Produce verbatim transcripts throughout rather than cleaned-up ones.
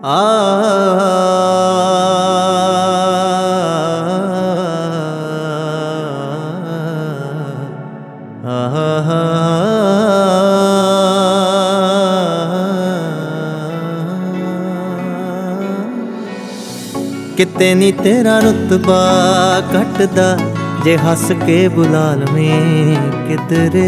ਆ ਕਿਤੇ ਨੀ ਤੇਰਾ ਰੁਤਬਾ ਘਟਦਾ ਜੇ ਹੱਸ ਕੇ ਬੁਲਾ ਲਵੇਂ ਕਿਧਰੇ।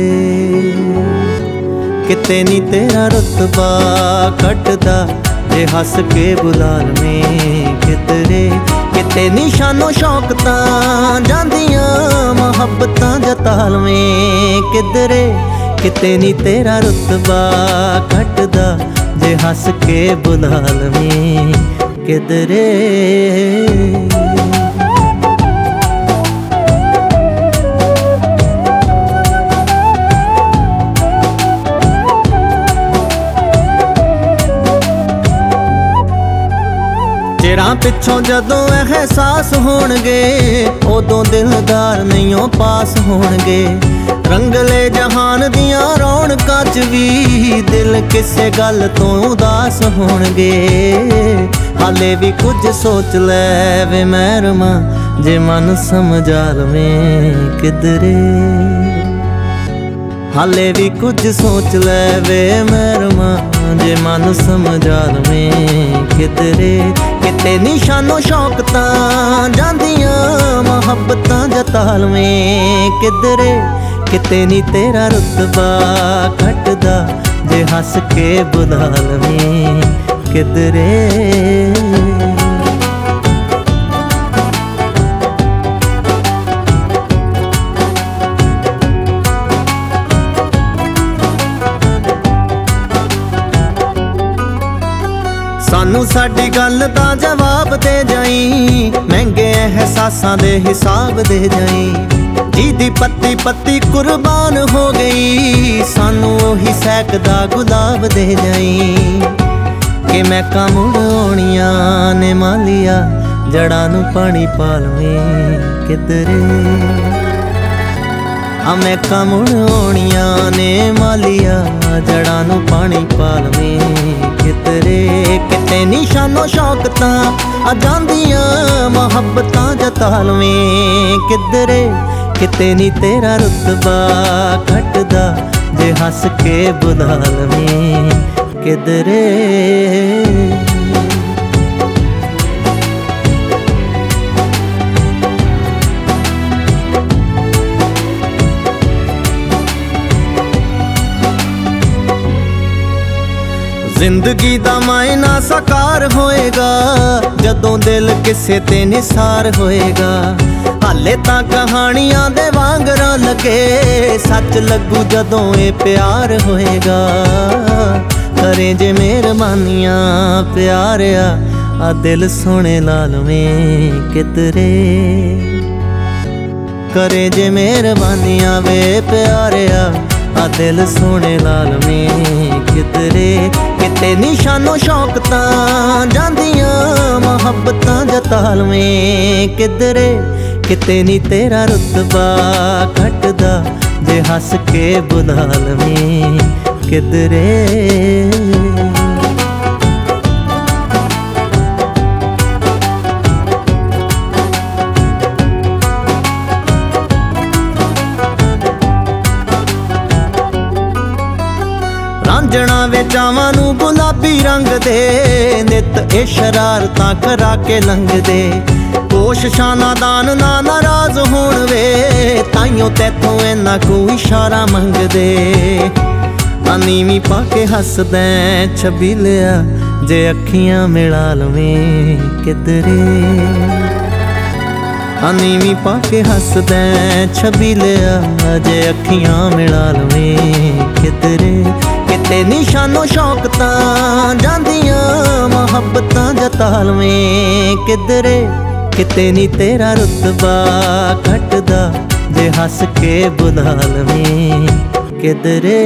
ਕਿਤੇ ਨੀ ਤੇਰਾ ਰੁਤਬਾ ਘਟਦਾ ਜੇ ਹੱਸ ਕੇ ਬੁਲਾ ਲਵੇਂ ਕਿਧਰੇ। ਕਿਤੇ ਨੀ ਸ਼ਾਨੋ ਸ਼ੌਕ ਤਾਂ ਜਾਂਦੀਆਂ ਮੁਹੱਬਤਾਂ ਜਤਾ ਲਵੇਂ ਕਿਧਰੇ। ਕਿਤੇ ਨੀ ਤੇਰਾ ਰੁਤਬਾ ਘਟਦਾ ਜੇ ਹੱਸ ਕੇ ਬੁਲਾ ਲਵੇਂ ਕਿਧਰੇ। ਚਿਰਾਂ ਪਿੱਛੋਂ ਜਦੋਂ ਅਹਿਸਾਸ ਹੋਣਗੇ ਉਦੋਂ ਦਿਲਦਾਰ ਨਹੀਂਓ ਪਾਸ ਹੋਣਗੇ। ਰੰਗਲੇ ਜਹਾਨ ਦੀਆਂ ਰੌਣਕਾਂ 'ਚ ਵੀ ਦਿਲ ਕਿਸੇ ਗੱਲ ਤੋਂ ਉਦਾਸ ਹੋਣਗੇ। ਹਾਲੇ ਵੀ ਕੁਝ ਸੋਚ ਲੈ ਵੇ ਮਹਿਰਮਾ ਜੇ ਮਨ ਸਮਝਾ ਲਵੇਂ ਕਿਧਰੇ। ਹਾਲੇ ਵੀ ਕੁਝ ਸੋਚ ਲੈ ਵੇ ਮਹਿਰਮਾ ਜੇ ਮਨ ਸਮਝਾ ਲਵੇਂ ਕਿਧਰੇ। ਕਿਤੇ ਨੀ ਸ਼ਾਨੋ ਸ਼ੌਕ ਤਾਂ ਜਾਂਦੀਆਂ ਮੁਹੱਬਤਾਂ ਜਤਾ ਲਵੇਂ ਕਿਧਰੇ। ਕਿਤੇ ਨੀ ਤੇਰਾ ਰੁਤਬਾ ਘਟਦਾ ਜੇ ਹੱਸ ਕੇ ਬੁਲਾ ਲਵੇਂ ਕਿਧਰੇ। ਸਾਨੂੰ ਸਾਡੀ ਗੱਲ ਦਾ ਜਵਾਬ ਦੇ ਜਾਈਂ, ਮਹਿੰਗੇ ਅਹਿਸਾਸਾਂ ਦੇ ਹਿਸਾਬ ਦੇ ਜਾਈਂ। ਜਿਹਦੀ ਪੱਤੀ ਪੱਤੀ ਕੁਰਬਾਨ ਹੋ ਗਈ ਸਾਨੂੰ ਉਹੀ ਸਹਿਕਦਾ ਗੁਲਾਬ ਦੇ ਜਾਈਂ। ਕਿ ਮੈਂ ਮੁੜ ਆਉਣੀਆਂ ਨੇ ਮਾਲੀਆ ਜੜਾਂ ਨੂੰ ਪਾਣੀ ਪਾ ਲਵੇਂ ਕਿਧਰੇ। ਆ ਮੈਂ ਮੁੜ ਆਉਣੀਆਂ ਨੇ ਮਾਲੀਆ ਜੜਾਂ ਨੂੰ ਪਾਣੀ ਪਾ ਲਵੇਂ ਕਿਧਰੇ। ਕਿਤੇ ਨੀ ਸ਼ਾਨੋ ਸ਼ੌਕ ਤਾਂ ਆ ਜਾਂਦੀਆਂ ਮੁਹੱਬਤਾਂ ਜਤਾ ਲਵੇਂ ਕਿਧਰੇ। ਕਿਤੇ ਨੀ ਤੇਰਾ ਰੁਤਬਾ ਘਟਦਾ ਜੇ ਹੱਸ ਕੇ ਬੁਲਾ ਲਵੇਂ ਕਿਧਰੇ। ਜ਼ਿੰਦਗੀ ਦਾ ਮਾਇਨਾ ਸਾਕਾਰ ਹੋਏਗਾ ਜਦੋਂ ਦਿਲ ਕਿਸੇ ਤੇ ਨਿਸਾਰ ਹੋਏਗਾ। ਹਾਲੇ ਤਾਂ ਕਹਾਣੀਆਂ ਦੇ ਵਾਂਗਰਾਂ ਲੱਗੇ ਸੱਚ ਲੱਗੂ ਜਦੋਂ ਇਹ ਪਿਆਰ ਹੋਏਗਾ। ਕਰੇ ਜੇ ਮਿਹਰਬਾਨੀਆਂ ਪਿਆਰਿਆ ਆ ਦਿਲ ਸੋਹਣੇ ਲਾ ਲਵੇਂ ਕਿਧਰੇ। ਕਰੇ ਜੇ ਮਿਹਰਬਾਨੀਆਂ ਵੇ ਪਿਆਰਿਆ ਆ ਦਿਲ ਸੋਹਣੇ ਲਾ ਲਵੇਂ ਕਿਧਰੇ। ਕਿਤੇ ਨੀ ਸ਼ਾਨੋ ਸ਼ੌਕ ਤਾਂ ਜਾਂਦੀਆਂ ਮੁਹੱਬਤਾਂ ਜਤਾ ਲਵੇਂ ਕਿਧਰੇ। ਕਿਤੇ ਨੀ ਤੇਰਾ ਰੁਤਬਾ ਘਟਦਾ ਜੇ ਹੱਸ ਕੇ ਬੁਲਾ ਲਵੇਂ ਕਿਧਰੇ। ਰਾਂਝਣਾ ਵੇ ਚਾਵਾਂ ਨੂੰ ਗੁਲਾਬੀ ਰੰਗ ਦੇ ਨਿੱਤ ਇਹ ਸ਼ਰਾਰਤਾਂ ਕਰਾ ਕੇ ਲੰਘਦੇ। ਕੋਸ਼ਿਸ਼ਾਂ ਨਾਦਾਨ ਨਾ ਨਾਰਾਜ਼ ਹੋਣ ਵੇ ਤਾਈਓ ਤੈਥੋਂ ਇੰਨਾ ਕੁ ਇਸ਼ਾਰਾ ਮੰਗਦੇ। ਆ ਨੀਵੀਂ ਪਾ ਕੇ ਹੱਸਦਾ ਛਬੀਲਿਆ ਜੇ ਅੱਖੀਆਂ ਮਿਲਾ ਲਵੇਂ ਕਿਧਰੇ। ਆ ਨੀਵੀਂ ਪਾ ਕੇ ਹੱਸਦਾ ਛਬੀਲਿਆ ਜੇ ਅੱਖੀਆਂ ਮਿਲਾ ਲਵੇਂ ਕਿਧਰੇ। ਕਿਤੇ ਨੀ ਸ਼ਾਨੋ ਸ਼ੌਕ ਤਾਂ ਜਾਂਦੀਆਂ ਮੁਹੱਬਤਾਂ ਜਤਾ ਲਵੇਂ ਕਿਧਰੇ। ਕਿਤੇ ਨੀ ਤੇਰਾ ਰੁਤਬਾ ਘਟਦਾ ਜੇ ਹੱਸ ਕੇ ਬੁਲਾ ਲਵੇਂ ਕਿਧਰੇ।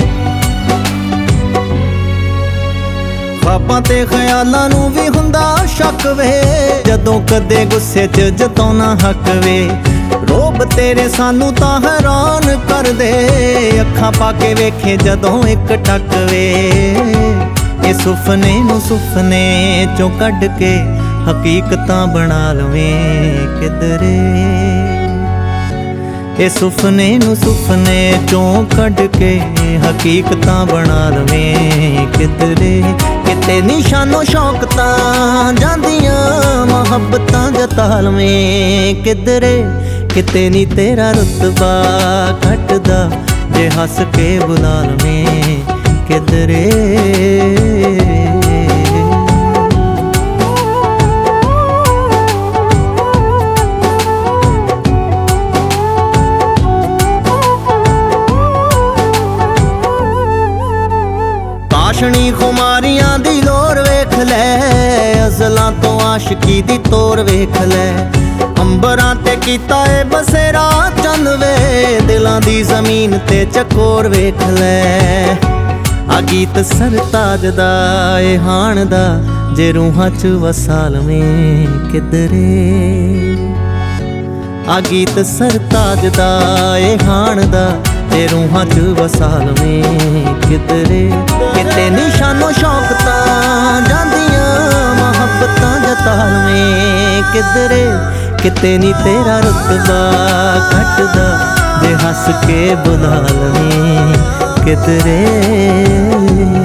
ख्वाबां ते ख्यालां नूं भी हुंदा ਸ਼ੱਕ ਵੇ, ਜਦੋਂ ਕਦੇ ਗੁੱਸੇ 'ਚ ਜਤਾਉਣਾ ਹੱਕ ਵੇ। ਰੋਬ ਤੇਰੇ ਸਾਨੂੰ ਤਾਂ ਹੈਰਾਨ ਕਰਦੇ, ਅੱਖਾਂ ਪਾ ਕੇ ਵੇਖੇ ਜਦੋਂ ਇੱਕ ਟੱਕ ਵੇ। ਇਹ ਸੁਪਨੇ ਨੂੰ ਸੁਪਨੇ ਚੋਂ ਕੱਢ ਕੇ ਹਕੀਕਤਾਂ ਬਣਾ ਲਵੇਂ ਕਿਧਰੇ। ਇਹ ਸੁਪਨੇ ਨੂੰ ਸੁਪਨੇ ਚੋਂ ਕੱਢ ਕੇ ਹਕੀਕਤਾਂ ਬਣਾ ਲਵੇਂ ਕਿਧਰੇ। ਕਿਤੇ ਨਿਸ਼ਾਨੋ ਸ਼ੌਕ ਤਾਂ ਜਾਂਦੀਆਂ ਮੁਹੱਬਤਾਂ ਜਤਾ ਲਵੇਂ ਕਿਧਰੇ। ਕਿਤੇ ਨੀ ਤੇਰਾ ਰੁਤਬਾ ਘਟਦਾ ਜੇ ਹੱਸ ਕੇ ਬੁਲਾ ਲਵੇਂ ਕਿਧਰੇ। ਕਾਸ਼ਣੀ ਖੁਮਾਰੀਆਂ ਦੀ ਲੋਰ ਵੇਖ ਲੈ, ਅਜ਼ਲਾਂ ਤੋਂ ਆਸ਼ਕੀ ਦੀ ਤੋਰ ਵੇਖ ਲੈ। ਅੰਬਰਾਂ ਤੇ ਕੀਤਾ ਏ ਬਸੇਰਾ ਚੰਨ ਵੇ, ਦਿਲਾਂ ਦੀ ਜ਼ਮੀਨ ਤੇ ਚਕੋਰ ਵੇਖ ਲੈ। ਆ ਗੀਤ ਸਰਤਾਜ ਦਾ ਏ ਹਾਣ ਦਾ, ਜੇ ਰੂਹਾਂ 'ਚ ਵਸਾ ਲਵੇਂ ਕਿਧਰੇ। ਆ ਗੀਤ ਸਰਤਾਜ ਦਾ ਏ ਹਾਣ ਦਾ, ਤੇ ਰੂਹਾਂ 'ਚ ਵਸਾ ਲਵੇਂ ਕਿਧਰੇ। ਕਿਤੇ ਨਿਸ਼ਾਨੋ ਸ਼ੌਕ ਤਾਂ ਜਾਂਦੀਆਂ ਮੁਹੱਬਤਾਂ ਜਤਾ ਲਵੇਂ ਕਿਧਰੇ। ਕਿਤੇ ਨੀ ਤੇਰਾ ਰੁਤਬਾ ਘਟਦਾ ਜੇ ਹੱਸ ਕੇ ਬੁਲਾ ਲਵੇਂ ਕਿਧਰੇ।